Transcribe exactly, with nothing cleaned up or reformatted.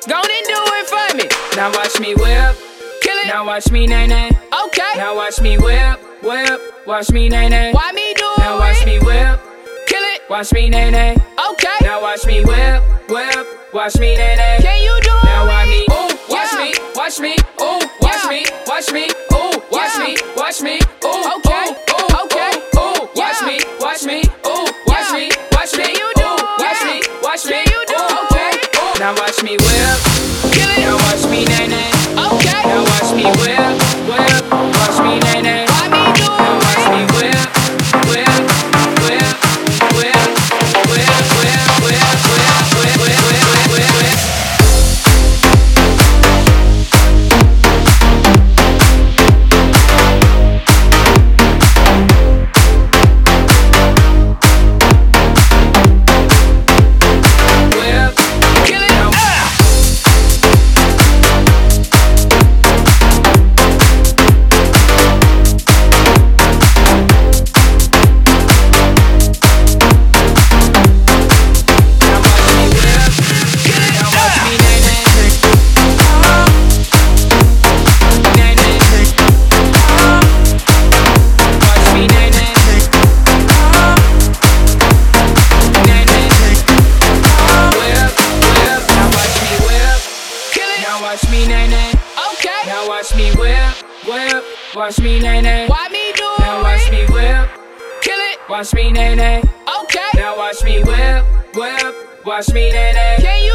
Go on and do it for me. Now watch me whip. Kill it. Now watch me nay nay. Okay. Now watch me whip, whip. Watch me nay nay. Why me do Now it? watch me whip. Kill it. Watch me nay nay. Okay. Now watch me whip, whip. Watch me nay nay. Can you do it? Now watch me. Ooh, watch Yeah. me, watch me. Ooh, watch Yeah. me, watch me. Ooh, watch Yeah. me, watch me. Ooh, Okay. ooh, ooh, Okay. ooh, ooh. Watch Yeah. me, watch me. Ooh, watch Yeah. me, watch me. Can you do Ooh, it? watch Yeah. me, watch me. Can you do Ooh, it? okay. Ooh. Now watch me whip. Kill it. Now watch me nay nay. Okay. Now watch me whip, whip. Watch me nay nay. Why me do Now watch me it? whip, whip, whip, whip, whip, whip, whip, whip, whip, whip, whip, whip, whip. Whip. Kill it. Ah. Now watch me whip. Now watch me nay nay. Nay nay. Watch me nay nay. Nay nay. Whip, whip. Now watch me whip. Kill it. Now watch me nay nay. Okay. Now watch me whip, whip. Watch me nay nay. Why me do it? Now watch me whip. Kill it. Watch me nay nay. Okay. Now watch me whip, whip. Watch me nay nay. Can you